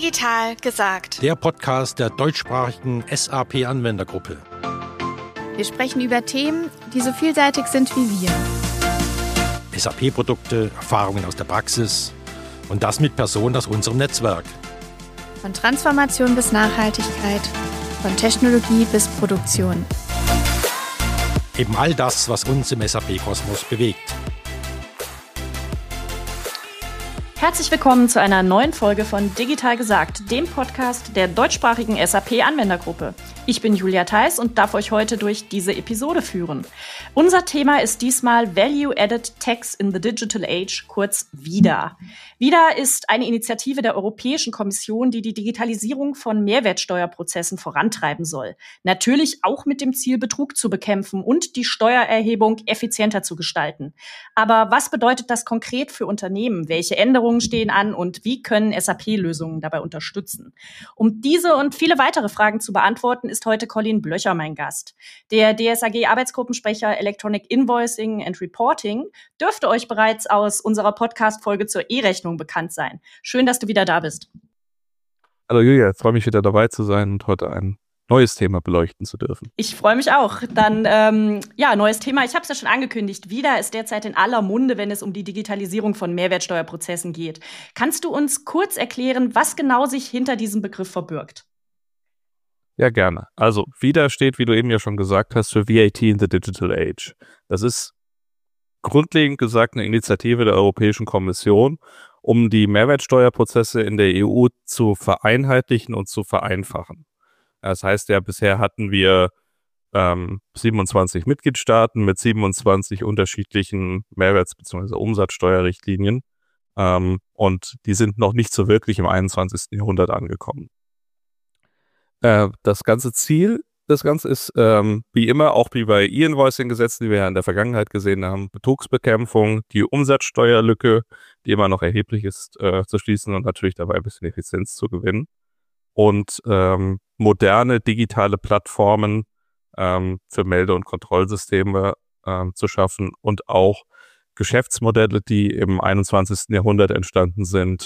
Digital gesagt. Der Podcast der deutschsprachigen SAP-Anwendergruppe. Wir sprechen über Themen, die so vielseitig sind wie wir. SAP-Produkte, Erfahrungen aus der Praxis und das mit Personen aus unserem Netzwerk. Von Transformation bis Nachhaltigkeit, von Technologie bis Produktion. Eben all das, was uns im SAP-Kosmos bewegt. Herzlich willkommen zu einer neuen Folge von Digital gesagt, dem Podcast der deutschsprachigen SAP-Anwendergruppe. Ich bin Julia Theis und darf euch heute durch diese Episode führen. Unser Thema ist diesmal Value-Added Tax in the Digital Age, kurz ViDA. ViDA ist eine Initiative der Europäischen Kommission, die die Digitalisierung von Mehrwertsteuerprozessen vorantreiben soll. Natürlich auch mit dem Ziel, Betrug zu bekämpfen und die Steuererhebung effizienter zu gestalten. Aber was bedeutet das konkret für Unternehmen? Welche Änderungen stehen an und wie können SAP-Lösungen dabei unterstützen? Um diese und viele weitere Fragen zu beantworten, ist heute Colin Blöcher mein Gast. Der DSAG-Arbeitsgruppensprecher Electronic Invoicing and Reporting dürfte euch bereits aus unserer Podcast-Folge zur E-Rechnung bekannt sein. Schön, dass du wieder da bist. Hallo Julia, ich freue mich wieder dabei zu sein und heute ein neues Thema beleuchten zu dürfen. Ich freue mich auch. Dann, neues Thema. Ich habe es ja schon angekündigt. ViDA ist derzeit in aller Munde, wenn es um die Digitalisierung von Mehrwertsteuerprozessen geht. Kannst du uns kurz erklären, was genau sich hinter diesem Begriff verbirgt? Ja, gerne. Also ViDA steht, wie du eben ja schon gesagt hast, für VAT in the Digital Age. Das ist grundlegend gesagt eine Initiative der Europäischen Kommission, um die Mehrwertsteuerprozesse in der EU zu vereinheitlichen und zu vereinfachen. Das heißt ja, bisher hatten wir 27 Mitgliedstaaten mit 27 unterschiedlichen Mehrwerts- bzw. Umsatzsteuerrichtlinien und die sind noch nicht so wirklich im 21. Jahrhundert angekommen. Das ganze Ziel des Ganzen ist wie immer, auch wie bei E-Invoicing-Gesetzen, die wir ja in der Vergangenheit gesehen haben, Betrugsbekämpfung, die Umsatzsteuerlücke, die immer noch erheblich ist, zu schließen und natürlich dabei ein bisschen Effizienz zu gewinnen. Und moderne digitale Plattformen für Melde- und Kontrollsysteme zu schaffen und auch Geschäftsmodelle, die im 21. Jahrhundert entstanden sind,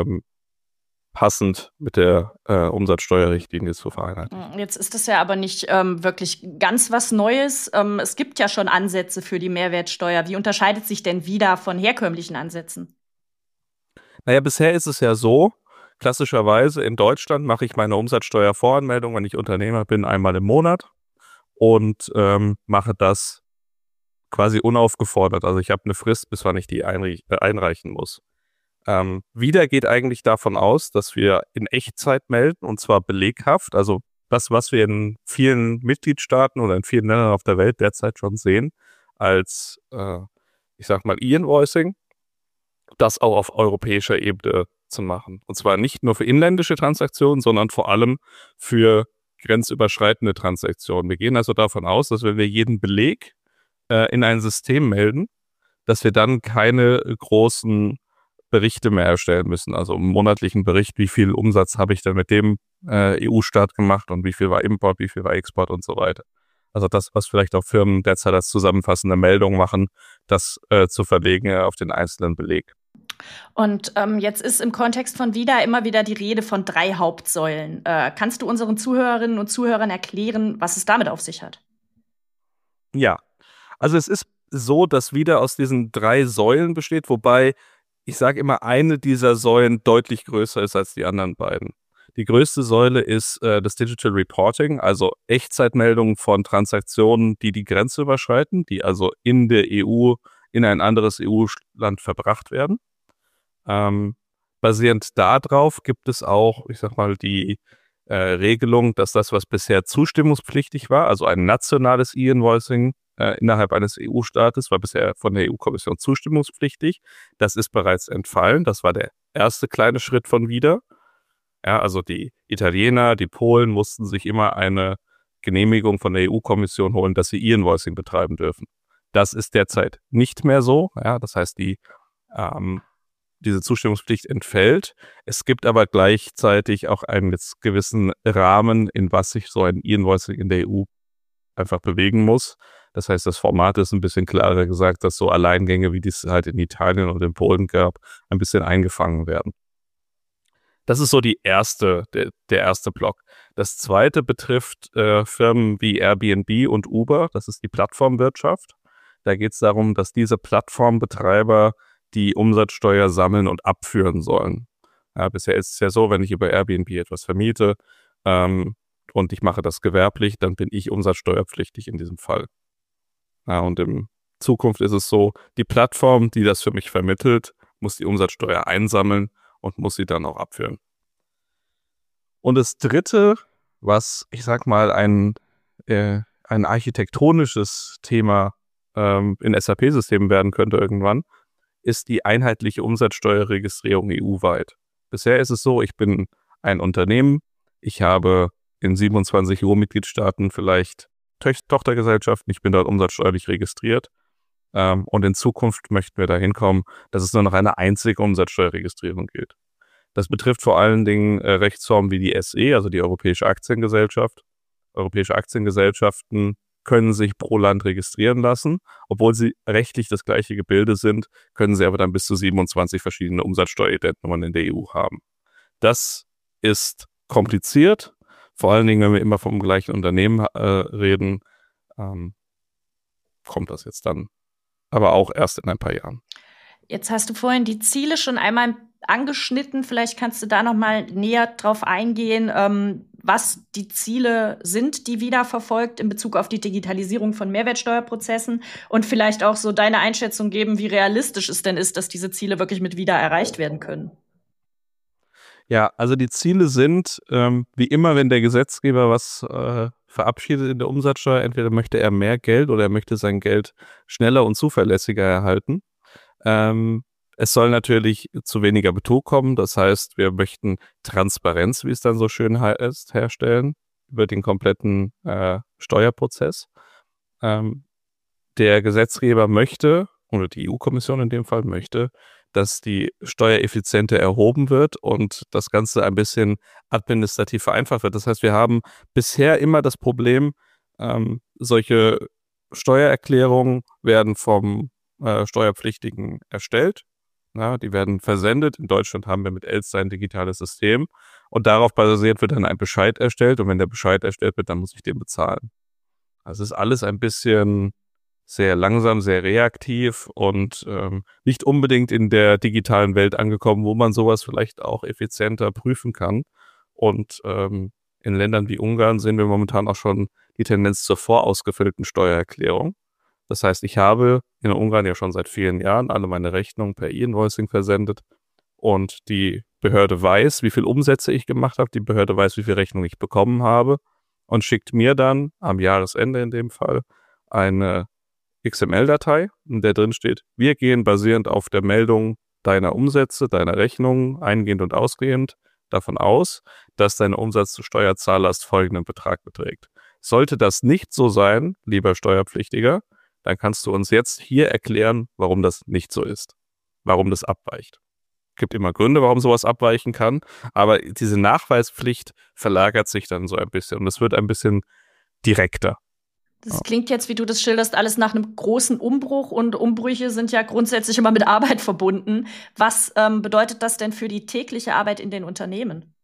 passend mit der Umsatzsteuerrichtlinie zu vereinheitlichen. Jetzt ist das ja aber nicht wirklich ganz was Neues. Es gibt ja schon Ansätze für die Mehrwertsteuer. Wie unterscheidet sich denn ViDA von herkömmlichen Ansätzen? Naja, bisher ist es ja so, klassischerweise in Deutschland mache ich meine Umsatzsteuervoranmeldung, wenn ich Unternehmer bin, einmal im Monat und mache das quasi unaufgefordert. Also ich habe eine Frist, bis wann ich die einreichen muss. ViDA geht eigentlich davon aus, dass wir in Echtzeit melden und zwar beleghaft. Also das, was wir in vielen Mitgliedstaaten oder in vielen Ländern auf der Welt derzeit schon sehen, als, E-Invoicing, das auch auf europäischer Ebene zu machen. Und zwar nicht nur für inländische Transaktionen, sondern vor allem für grenzüberschreitende Transaktionen. Wir gehen also davon aus, dass wenn wir jeden Beleg in ein System melden, dass wir dann keine großen Berichte mehr erstellen müssen. Also einen monatlichen Bericht, wie viel Umsatz habe ich denn mit dem EU-Staat gemacht und wie viel war Import, wie viel war Export und so weiter. Also das, was vielleicht auch Firmen derzeit als zusammenfassende Meldung machen, das zu verlegen auf den einzelnen Beleg. Und jetzt ist im Kontext von ViDA immer wieder die Rede von 3 Hauptsäulen. Kannst du unseren Zuhörerinnen und Zuhörern erklären, was es damit auf sich hat? Ja, also es ist so, dass ViDA aus diesen 3 Säulen besteht, wobei ich sage immer, eine dieser Säulen deutlich größer ist als die anderen beiden. Die größte Säule ist das Digital Reporting, also Echtzeitmeldungen von Transaktionen, die Grenze überschreiten, die also in der EU in ein anderes EU-Land verbracht werden. Basierend darauf gibt es auch, die Regelung, dass das, was bisher zustimmungspflichtig war, also ein nationales E-Invoicing innerhalb eines EU-Staates, war bisher von der EU-Kommission zustimmungspflichtig. Das ist bereits entfallen. Das war der erste kleine Schritt von ViDA. Ja, also die Italiener, die Polen mussten sich immer eine Genehmigung von der EU-Kommission holen, dass sie E-Invoicing betreiben dürfen. Das ist derzeit nicht mehr so. Ja, das heißt, diese Zustimmungspflicht entfällt. Es gibt aber gleichzeitig auch einen gewissen Rahmen, in was sich so ein E-Invoicing in der EU einfach bewegen muss. Das heißt, das Format ist ein bisschen klarer gesagt, dass so Alleingänge, wie die es halt in Italien und in Polen gab, ein bisschen eingefangen werden. Das ist so der erste Block. Das zweite betrifft Firmen wie Airbnb und Uber. Das ist die Plattformwirtschaft. Da geht es darum, dass diese Plattformbetreiber die Umsatzsteuer sammeln und abführen sollen. Ja, bisher ist es ja so, wenn ich über Airbnb etwas vermiete und ich mache das gewerblich, dann bin ich umsatzsteuerpflichtig in diesem Fall. Ja, und in Zukunft ist es so, die Plattform, die das für mich vermittelt, muss die Umsatzsteuer einsammeln und muss sie dann auch abführen. Und das dritte, was ich sag mal ein architektonisches Thema in SAP-Systemen werden könnte irgendwann, ist die einheitliche Umsatzsteuerregistrierung EU-weit. Bisher ist es so, ich bin ein Unternehmen, ich habe in 27 EU-Mitgliedstaaten vielleicht Tochtergesellschaften, ich bin dort umsatzsteuerlich registriert und in Zukunft möchten wir dahin kommen, dass es nur noch eine einzige Umsatzsteuerregistrierung gilt. Das betrifft vor allen Dingen Rechtsformen wie die SE, also die Europäische Aktiengesellschaft. Europäische Aktiengesellschaften können sich pro Land registrieren lassen. Obwohl sie rechtlich das gleiche Gebilde sind, können sie aber dann bis zu 27 verschiedene Umsatzsteueridentnummern in der EU haben. Das ist kompliziert, vor allen Dingen, wenn wir immer vom gleichen Unternehmen reden, kommt das jetzt dann aber auch erst in ein paar Jahren. Jetzt hast du vorhin die Ziele schon einmal angeschnitten. Vielleicht kannst du da noch mal näher drauf eingehen, was die Ziele sind, die WIDA verfolgt in Bezug auf die Digitalisierung von Mehrwertsteuerprozessen und vielleicht auch so deine Einschätzung geben, wie realistisch es denn ist, dass diese Ziele wirklich mit WIDA erreicht werden können. Ja, also die Ziele sind, wie immer, wenn der Gesetzgeber was verabschiedet in der Umsatzsteuer, entweder möchte er mehr Geld oder er möchte sein Geld schneller und zuverlässiger erhalten. Es soll natürlich zu weniger Betrug kommen. Das heißt, wir möchten Transparenz, wie es dann so schön heißt, herstellen über den kompletten Steuerprozess. Der Gesetzgeber möchte, oder die EU-Kommission in dem Fall möchte, dass die Steuer effizienter erhoben wird und das Ganze ein bisschen administrativ vereinfacht wird. Das heißt, wir haben bisher immer das Problem, solche Steuererklärungen werden vom Steuerpflichtigen erstellt. Ja, die werden versendet. In Deutschland haben wir mit ELSA ein digitales System und darauf basiert wird dann ein Bescheid erstellt und wenn der Bescheid erstellt wird, dann muss ich den bezahlen. Also es ist alles ein bisschen sehr langsam, sehr reaktiv und nicht unbedingt in der digitalen Welt angekommen, wo man sowas vielleicht auch effizienter prüfen kann. Und in Ländern wie Ungarn sehen wir momentan auch schon die Tendenz zur vorausgefüllten Steuererklärung. Das heißt, ich habe in Ungarn ja schon seit vielen Jahren alle meine Rechnungen per E-Invoicing versendet und die Behörde weiß, wie viel Umsätze ich gemacht habe, die Behörde weiß, wie viel Rechnungen ich bekommen habe und schickt mir dann am Jahresende in dem Fall eine XML-Datei, in der drin steht, wir gehen basierend auf der Meldung deiner Umsätze, deiner Rechnungen, eingehend und ausgehend, davon aus, dass dein Umsatz zu Steuerzahllast folgenden Betrag beträgt. Sollte das nicht so sein, lieber Steuerpflichtiger, dann kannst du uns jetzt hier erklären, warum das nicht so ist, warum das abweicht. Es gibt immer Gründe, warum sowas abweichen kann, aber diese Nachweispflicht verlagert sich dann so ein bisschen und es wird ein bisschen direkter. Das klingt jetzt, wie du das schilderst, alles nach einem großen Umbruch und Umbrüche sind ja grundsätzlich immer mit Arbeit verbunden. Was bedeutet das denn für die tägliche Arbeit in den Unternehmen?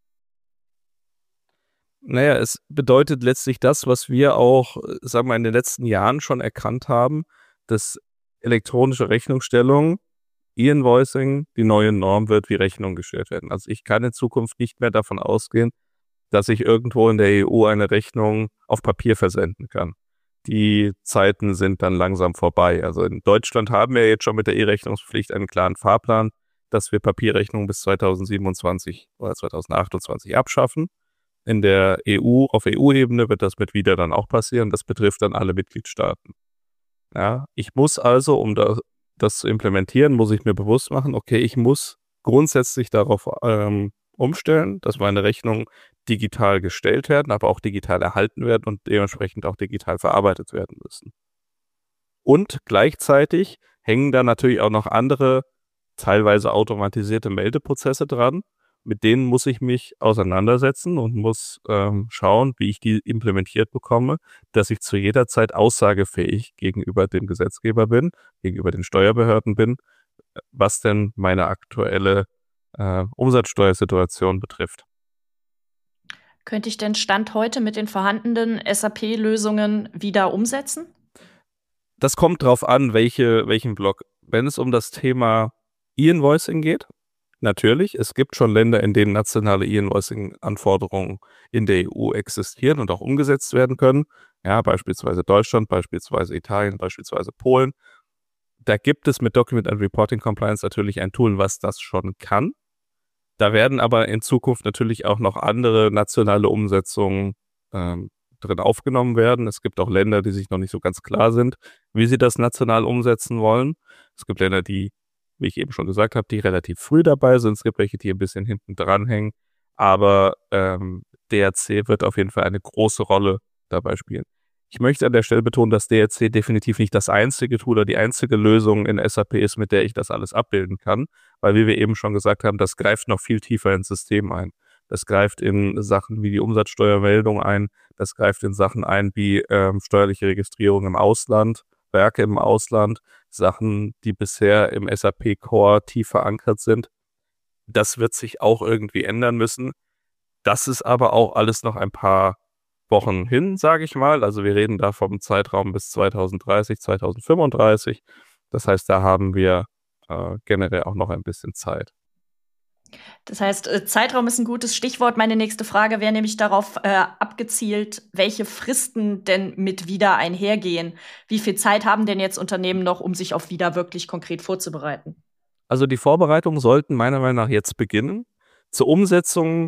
Naja, es bedeutet letztlich das, was wir auch, sagen wir, in den letzten Jahren schon erkannt haben, dass elektronische Rechnungsstellung, E-Invoicing die neue Norm wird, wie Rechnungen gestellt werden. Also ich kann in Zukunft nicht mehr davon ausgehen, dass ich irgendwo in der EU eine Rechnung auf Papier versenden kann. Die Zeiten sind dann langsam vorbei. Also in Deutschland haben wir jetzt schon mit der E-Rechnungspflicht einen klaren Fahrplan, dass wir Papierrechnungen bis 2027 oder 2028 abschaffen. In der EU, auf EU-Ebene wird das mit WIDA dann auch passieren. Das betrifft dann alle Mitgliedstaaten. Ja, ich muss also, um das zu implementieren, muss ich mir bewusst machen, okay, ich muss grundsätzlich darauf umstellen, dass meine Rechnungen digital gestellt werden, aber auch digital erhalten werden und dementsprechend auch digital verarbeitet werden müssen. Und gleichzeitig hängen da natürlich auch noch andere, teilweise automatisierte Meldeprozesse dran. Mit denen muss ich mich auseinandersetzen und muss schauen, wie ich die implementiert bekomme, dass ich zu jeder Zeit aussagefähig gegenüber dem Gesetzgeber bin, gegenüber den Steuerbehörden bin, was denn meine aktuelle Umsatzsteuersituation betrifft. Könnte ich denn Stand heute mit den vorhandenen SAP-Lösungen wieder umsetzen? Das kommt drauf an, welchen Block. Wenn es um das Thema E-Invoicing geht, natürlich, es gibt schon Länder, in denen nationale E-Invoicing-Anforderungen in der EU existieren und auch umgesetzt werden können. Ja, beispielsweise Deutschland, beispielsweise Italien, beispielsweise Polen. Da gibt es mit Document and Reporting Compliance natürlich ein Tool, was das schon kann. Da werden aber in Zukunft natürlich auch noch andere nationale Umsetzungen drin aufgenommen werden. Es gibt auch Länder, die sich noch nicht so ganz klar sind, wie sie das national umsetzen wollen. Es gibt Länder, die, wie ich eben schon gesagt habe, die relativ früh dabei sind. Es gibt welche, die ein bisschen hinten dranhängen. Aber DRC wird auf jeden Fall eine große Rolle dabei spielen. Ich möchte an der Stelle betonen, dass DRC definitiv nicht das einzige Tool oder die einzige Lösung in SAP ist, mit der ich das alles abbilden kann, weil, wie wir eben schon gesagt haben, das greift noch viel tiefer ins System ein. Das greift in Sachen wie die Umsatzsteuermeldung ein, das greift in Sachen ein wie steuerliche Registrierung im Ausland, Werke im Ausland, Sachen, die bisher im SAP-Core tief verankert sind. Das wird sich auch irgendwie ändern müssen. Das ist aber auch alles noch ein paar Wochen hin, sage ich mal. Also wir reden da vom Zeitraum bis 2030, 2035. Das heißt, da haben wir generell auch noch ein bisschen Zeit. Das heißt, Zeitraum ist ein gutes Stichwort. Meine nächste Frage wäre nämlich darauf abgezielt, welche Fristen denn mit wieder einhergehen. Wie viel Zeit haben denn jetzt Unternehmen noch, um sich auf wieder wirklich konkret vorzubereiten? Also die Vorbereitungen sollten meiner Meinung nach jetzt beginnen. Zur Umsetzung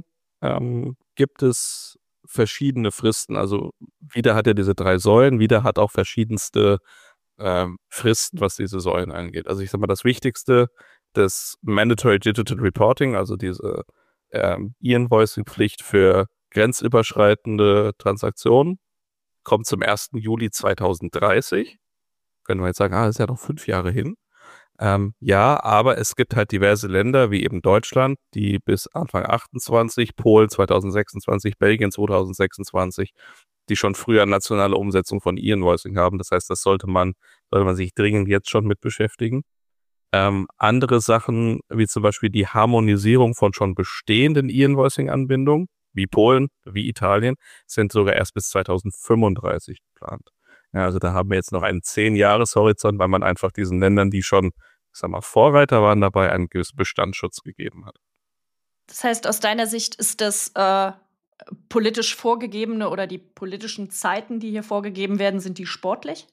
gibt es verschiedene Fristen. Also wieder hat ja diese 3 Säulen, wieder hat auch verschiedenste Fristen, was diese Säulen angeht. Also ich sag mal, das Wichtigste, das Mandatory Digital Reporting, also diese E-Invoicing-Pflicht für grenzüberschreitende Transaktionen, kommt zum 1. Juli 2030. Können wir jetzt sagen, das ist ja noch 5 Jahre hin. Ja, aber es gibt halt diverse Länder, wie eben Deutschland, die bis Anfang 28, Polen 2026, Belgien 2026, die schon früher nationale Umsetzung von E-Invoicing haben. Das heißt, das sollte man sich dringend jetzt schon mit beschäftigen. Andere Sachen, wie zum Beispiel die Harmonisierung von schon bestehenden E-Invoicing-Anbindungen, wie Polen, wie Italien, sind sogar erst bis 2035 geplant. Ja, also da haben wir jetzt noch einen 10-Jahres-Horizont, weil man einfach diesen Ländern, die schon, Vorreiter waren dabei, einen gewissen Bestandsschutz gegeben hat. Das heißt, aus deiner Sicht ist das politisch vorgegebene oder die politischen Zeiten, die hier vorgegeben werden, sind die sportlich?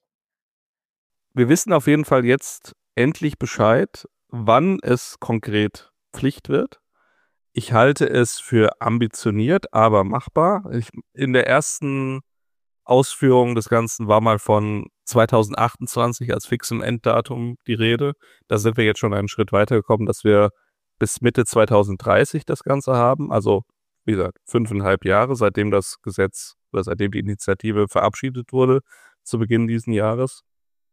Wir wissen auf jeden Fall jetzt endlich Bescheid, wann es konkret Pflicht wird. Ich halte es für ambitioniert, aber machbar. In der ersten Ausführung des Ganzen war mal von 2028 als fixem Enddatum die Rede. Da sind wir jetzt schon einen Schritt weitergekommen, dass wir bis Mitte 2030 das Ganze haben. Also, wie gesagt, 5,5 Jahre, seitdem das Gesetz oder seitdem die Initiative verabschiedet wurde, zu Beginn dieses Jahres.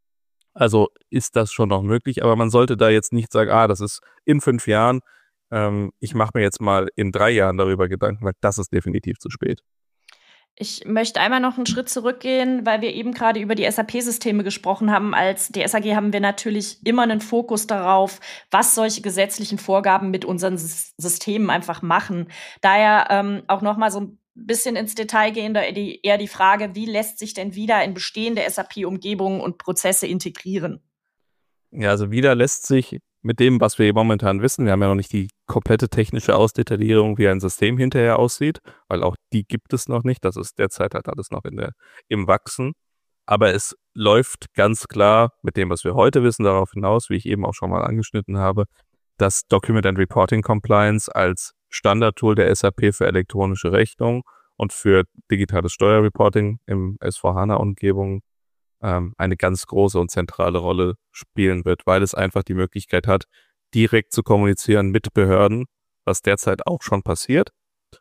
Also ist das schon noch möglich, aber man sollte da jetzt nicht sagen, das ist in 5 Jahren. Ich mache mir jetzt mal in 3 Jahren darüber Gedanken, weil das ist definitiv zu spät. Ich möchte einmal noch einen Schritt zurückgehen, weil wir eben gerade über die SAP-Systeme gesprochen haben. Als DSAG haben wir natürlich immer einen Fokus darauf, was solche gesetzlichen Vorgaben mit unseren Systemen einfach machen. Daher auch noch mal so ein bisschen ins Detail gehen, da eher die Frage, wie lässt sich denn wieder in bestehende SAP-Umgebungen und Prozesse integrieren? Ja, also wieder lässt sich mit dem, was wir momentan wissen, wir haben ja noch nicht die komplette technische Ausdetaillierung, wie ein System hinterher aussieht, weil auch die gibt es noch nicht. Das ist derzeit halt alles noch im Wachsen. Aber es läuft ganz klar mit dem, was wir heute wissen, darauf hinaus, wie ich eben auch schon mal angeschnitten habe, dass Document and Reporting Compliance als Standardtool der SAP für elektronische Rechnung und für digitales Steuerreporting im S4HANA-Umgebung eine ganz große und zentrale Rolle spielen wird, weil es einfach die Möglichkeit hat, direkt zu kommunizieren mit Behörden, was derzeit auch schon passiert.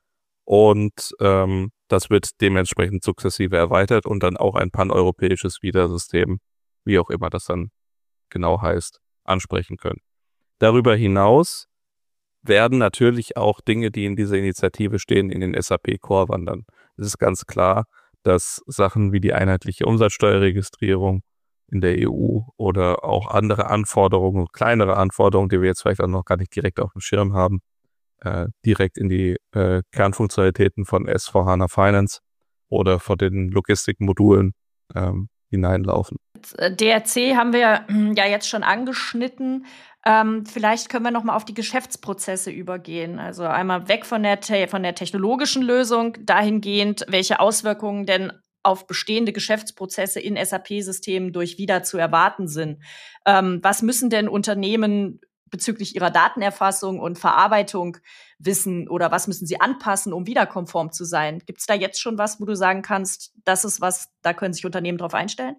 Und das wird dementsprechend sukzessive erweitert und dann auch ein paneuropäisches Widersystem, wie auch immer das dann genau heißt, ansprechen können. Darüber hinaus werden natürlich auch Dinge, die in dieser Initiative stehen, in den SAP-Core wandern. Es ist ganz klar, dass Sachen wie die einheitliche Umsatzsteuerregistrierung in der EU oder auch andere Anforderungen, kleinere Anforderungen, die wir jetzt vielleicht auch noch gar nicht direkt auf dem Schirm haben, direkt in die Kernfunktionalitäten von S/4HANA Finance oder von den Logistikmodulen hineinlaufen. DRC haben wir ja jetzt schon angeschnitten. Vielleicht können wir noch mal auf die Geschäftsprozesse übergehen. Also einmal weg von der technologischen Lösung, dahingehend, welche Auswirkungen denn auf bestehende Geschäftsprozesse in SAP-Systemen durch WIDA zu erwarten sind. Was müssen denn Unternehmen bezüglich ihrer Datenerfassung und Verarbeitung wissen oder was müssen sie anpassen, um WIDA-konform zu sein? Gibt es da jetzt schon was, wo du sagen kannst, das ist was, da können sich Unternehmen drauf einstellen?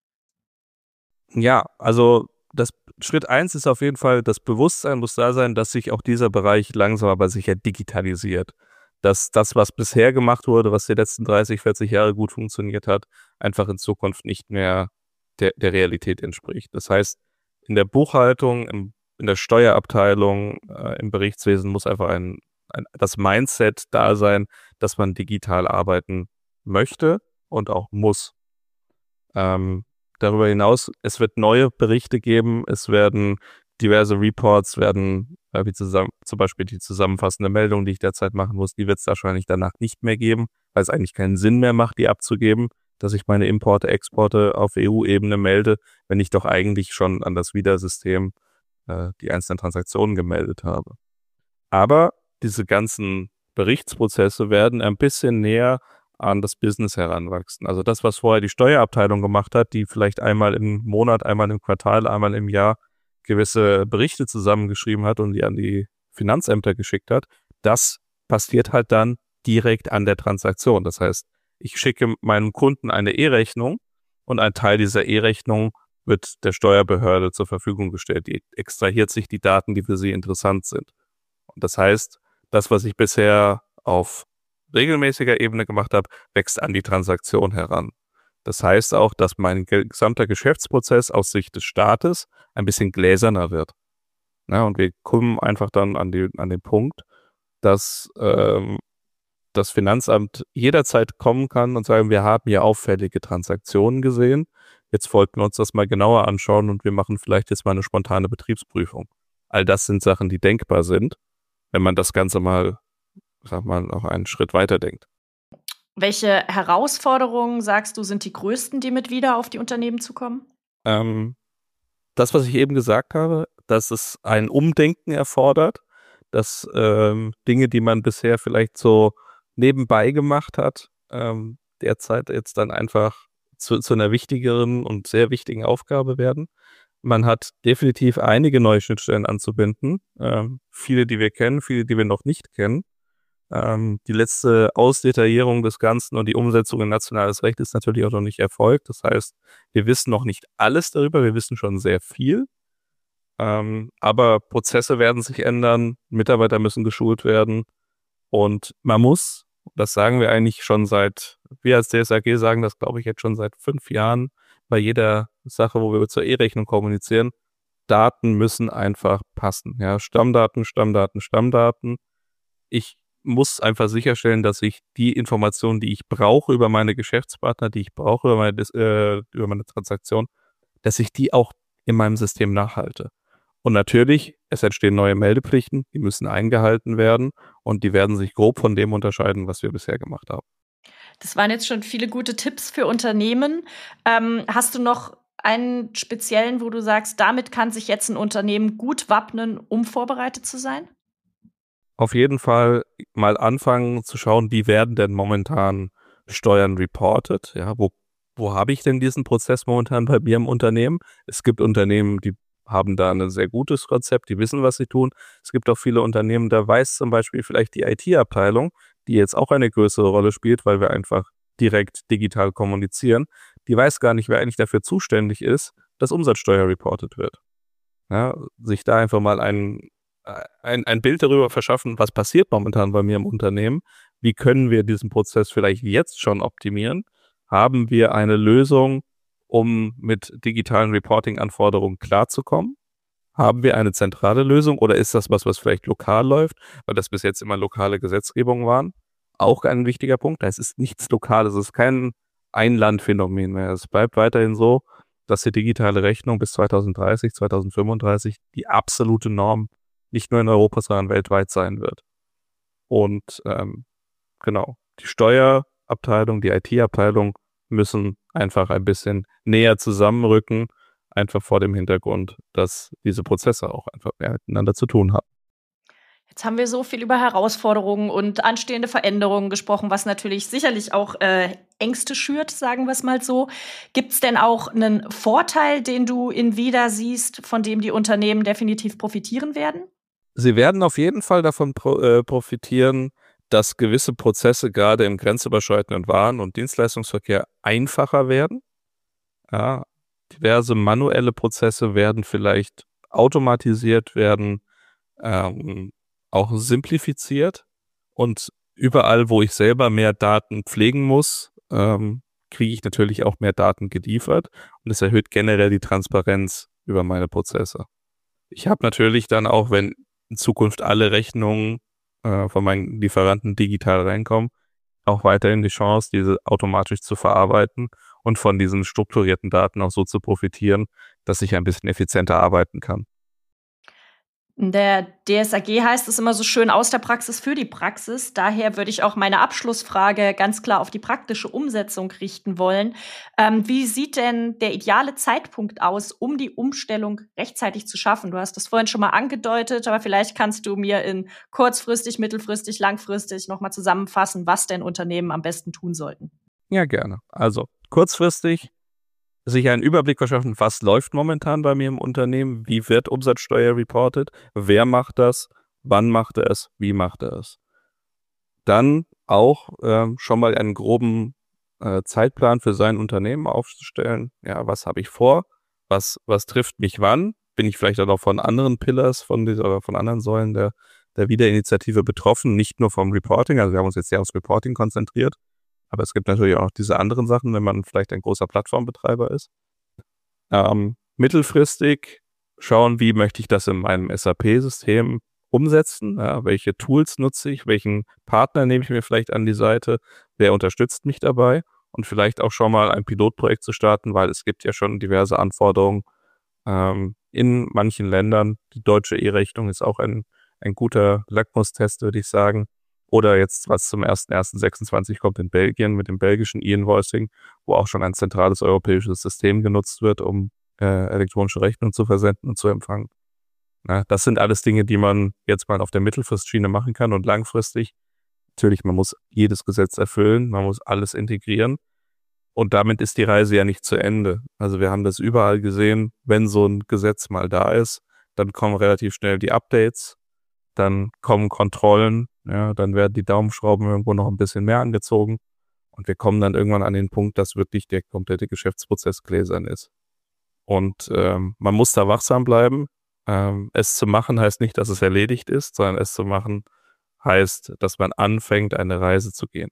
Ja, also Schritt 1 ist auf jeden Fall, das Bewusstsein muss da sein, dass sich auch dieser Bereich langsam aber sicher digitalisiert. Dass das, was bisher gemacht wurde, was die letzten 30, 40 Jahre gut funktioniert hat, einfach in Zukunft nicht mehr der Realität entspricht. Das heißt, in der Buchhaltung, in der Steuerabteilung, im Berichtswesen muss einfach das Mindset da sein, dass man digital arbeiten möchte und auch muss. Darüber hinaus, es wird neue Berichte geben, es werden diverse Reports wie zum Beispiel die zusammenfassende Meldung, die ich derzeit machen muss, die wird es wahrscheinlich danach nicht mehr geben, weil es eigentlich keinen Sinn mehr macht, die abzugeben, dass ich meine Importe, Exporte auf EU-Ebene melde, wenn ich doch eigentlich schon an das WIDA-System die einzelnen Transaktionen gemeldet habe. Aber diese ganzen Berichtsprozesse werden ein bisschen näher an das Business heranwachsen. Also das, was vorher die Steuerabteilung gemacht hat, die vielleicht einmal im Monat, einmal im Quartal, einmal im Jahr gewisse Berichte zusammengeschrieben hat und die an die Finanzämter geschickt hat, das passiert halt dann direkt an der Transaktion. Das heißt, ich schicke meinem Kunden eine E-Rechnung und ein Teil dieser E-Rechnung wird der Steuerbehörde zur Verfügung gestellt. Die extrahiert sich die Daten, die für sie interessant sind. Und das heißt, das, was ich bisher auf regelmäßiger Ebene gemacht habe, wächst an die Transaktion heran. Das heißt auch, dass mein gesamter Geschäftsprozess aus Sicht des Staates ein bisschen gläserner wird. Ja, und wir kommen einfach dann an den Punkt, dass das Finanzamt jederzeit kommen kann und sagen, wir haben hier auffällige Transaktionen gesehen. Jetzt wollten wir uns das mal genauer anschauen und wir machen vielleicht jetzt mal eine spontane Betriebsprüfung. All das sind Sachen, die denkbar sind, wenn man das Ganze mal, noch einen Schritt weiter denkt. Welche Herausforderungen, sagst du, sind die größten, die mit WIDA auf die Unternehmen zukommen? Das, was ich eben gesagt habe, dass es ein Umdenken erfordert, dass Dinge, die man bisher vielleicht so nebenbei gemacht hat, derzeit jetzt dann einfach zu einer wichtigeren und sehr wichtigen Aufgabe werden. Man hat definitiv einige neue Schnittstellen anzubinden. Viele, die wir kennen, viele, die wir noch nicht kennen. Die letzte Ausdetaillierung des Ganzen und die Umsetzung in nationales Recht ist natürlich auch noch nicht erfolgt. Das heißt, wir wissen noch nicht alles darüber, wir wissen schon sehr viel. Aber Prozesse werden sich ändern, Mitarbeiter müssen geschult werden und man muss, das sagen wir eigentlich schon wir als DSAG sagen das, glaube ich, jetzt schon seit 5 Jahren bei jeder Sache, wo wir zur E-Rechnung kommunizieren, Daten müssen einfach passen. Ja, Stammdaten. Ich muss einfach sicherstellen, dass ich die Informationen, die ich brauche über meine Geschäftspartner, die ich brauche über meine Transaktion, dass ich die auch in meinem System nachhalte. Und natürlich, es entstehen neue Meldepflichten, die müssen eingehalten werden und die werden sich grob von dem unterscheiden, was wir bisher gemacht haben. Das waren jetzt schon viele gute Tipps für Unternehmen. Hast du noch einen speziellen, wo du sagst, damit kann sich jetzt ein Unternehmen gut wappnen, um vorbereitet zu sein? Auf jeden Fall mal anfangen zu schauen, wie werden denn momentan Steuern reported? Ja, wo habe ich denn diesen Prozess momentan bei mir im Unternehmen? Es gibt Unternehmen, die haben da ein sehr gutes Konzept, die wissen, was sie tun. Es gibt auch viele Unternehmen, da weiß zum Beispiel vielleicht die IT-Abteilung, die jetzt auch eine größere Rolle spielt, weil wir einfach direkt digital kommunizieren, die weiß gar nicht, wer eigentlich dafür zuständig ist, dass Umsatzsteuer reported wird. Ja, sich da einfach mal ein Bild darüber verschaffen, was passiert momentan bei mir im Unternehmen, wie können wir diesen Prozess vielleicht jetzt schon optimieren, haben wir eine Lösung, um mit digitalen Reporting-Anforderungen klarzukommen, haben wir eine zentrale Lösung oder ist das was vielleicht lokal läuft, weil das bis jetzt immer lokale Gesetzgebungen waren, auch ein wichtiger Punkt, es ist nichts Lokales, es ist kein Einlandphänomen mehr, es bleibt weiterhin so, dass die digitale Rechnung bis 2030, 2035 die absolute Norm nicht nur in Europa, sondern weltweit sein wird. Und genau, die Steuerabteilung, die IT-Abteilung müssen einfach ein bisschen näher zusammenrücken, einfach vor dem Hintergrund, dass diese Prozesse auch einfach mehr miteinander zu tun haben. Jetzt haben wir so viel über Herausforderungen und anstehende Veränderungen gesprochen, was natürlich sicherlich auch Ängste schürt, sagen wir es mal so. Gibt es denn auch einen Vorteil, den du in Vida siehst, von dem die Unternehmen definitiv profitieren werden? Sie werden auf jeden Fall davon profitieren, dass gewisse Prozesse gerade im grenzüberschreitenden Waren- und Dienstleistungsverkehr einfacher werden. Ja, diverse manuelle Prozesse werden vielleicht automatisiert werden, auch simplifiziert. Und überall, wo ich selber mehr Daten pflegen muss, kriege ich natürlich auch mehr Daten geliefert. Und es erhöht generell die Transparenz über meine Prozesse. Ich habe natürlich dann auch, wenn in Zukunft alle Rechnungen von meinen Lieferanten digital reinkommen, auch weiterhin die Chance, diese automatisch zu verarbeiten und von diesen strukturierten Daten auch so zu profitieren, dass ich ein bisschen effizienter arbeiten kann. In der DSAG heißt es immer so schön aus der Praxis für die Praxis. Daher würde ich auch meine Abschlussfrage ganz klar auf die praktische Umsetzung richten wollen. Wie sieht denn der ideale Zeitpunkt aus, um die Umstellung rechtzeitig zu schaffen? Du hast das vorhin schon mal angedeutet, aber vielleicht kannst du mir in kurzfristig, mittelfristig, langfristig noch mal zusammenfassen, was denn Unternehmen am besten tun sollten. Ja, gerne. Also kurzfristig sich einen Überblick verschaffen, was läuft momentan bei mir im Unternehmen, wie wird Umsatzsteuer reported, wer macht das, wann macht er es, wie macht er es. Dann auch schon mal einen groben Zeitplan für sein Unternehmen aufzustellen. Ja, was habe ich vor, was trifft mich wann, bin ich vielleicht auch noch von anderen Pillars, von anderen Säulen der Vida-Initiative betroffen, nicht nur vom Reporting, also wir haben uns jetzt sehr aufs Reporting konzentriert, aber es gibt natürlich auch noch diese anderen Sachen, wenn man vielleicht ein großer Plattformbetreiber ist. Mittelfristig schauen, wie möchte ich das in meinem SAP-System umsetzen, ja, welche Tools nutze ich, welchen Partner nehme ich mir vielleicht an die Seite, wer unterstützt mich dabei und vielleicht auch schon mal ein Pilotprojekt zu starten, weil es gibt ja schon diverse Anforderungen in manchen Ländern. Die deutsche E-Rechnung ist auch ein guter Lackmustest, würde ich sagen. Oder jetzt, was zum 01.01.26 kommt in Belgien mit dem belgischen E-Invoicing, wo auch schon ein zentrales europäisches System genutzt wird, um elektronische Rechnungen zu versenden und zu empfangen. Na, das sind alles Dinge, die man jetzt mal auf der Mittelfristschiene machen kann und langfristig. Natürlich, man muss jedes Gesetz erfüllen, man muss alles integrieren und damit ist die Reise ja nicht zu Ende. Also wir haben das überall gesehen, wenn so ein Gesetz mal da ist, dann kommen relativ schnell die Updates, dann kommen Kontrollen, ja, dann werden die Daumenschrauben irgendwo noch ein bisschen mehr angezogen und wir kommen dann irgendwann an den Punkt, dass wirklich der komplette Geschäftsprozess gläsern ist. Und man muss da wachsam bleiben. Es zu machen heißt nicht, dass es erledigt ist, sondern es zu machen heißt, dass man anfängt, eine Reise zu gehen.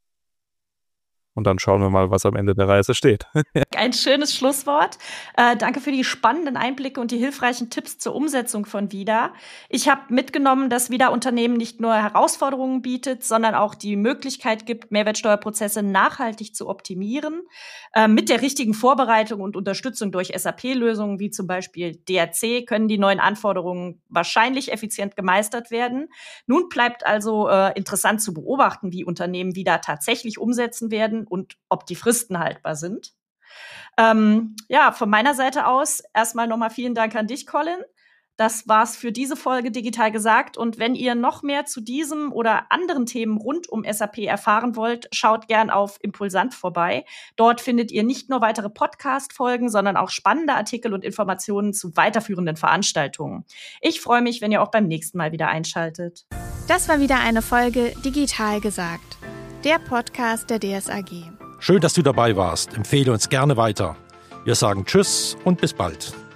Und dann schauen wir mal, was am Ende der Reise steht. Ein schönes Schlusswort. Danke für die spannenden Einblicke und die hilfreichen Tipps zur Umsetzung von Vida. Ich habe mitgenommen, dass Vida Unternehmen nicht nur Herausforderungen bietet, sondern auch die Möglichkeit gibt, Mehrwertsteuerprozesse nachhaltig zu optimieren. Mit der richtigen Vorbereitung und Unterstützung durch SAP-Lösungen wie zum Beispiel DRC können die neuen Anforderungen wahrscheinlich effizient gemeistert werden. Nun bleibt also interessant zu beobachten, wie Unternehmen Vida tatsächlich umsetzen werden und ob die Fristen haltbar sind. Ja, von meiner Seite aus erstmal nochmal vielen Dank an dich, Colin. Das war's für diese Folge Digital gesagt. Und wenn ihr noch mehr zu diesem oder anderen Themen rund um SAP erfahren wollt, schaut gern auf Impulsant vorbei. Dort findet ihr nicht nur weitere Podcast-Folgen, sondern auch spannende Artikel und Informationen zu weiterführenden Veranstaltungen. Ich freue mich, wenn ihr auch beim nächsten Mal wieder einschaltet. Das war wieder eine Folge Digital gesagt. Der Podcast der DSAG. Schön, dass du dabei warst. Empfehle uns gerne weiter. Wir sagen Tschüss und bis bald.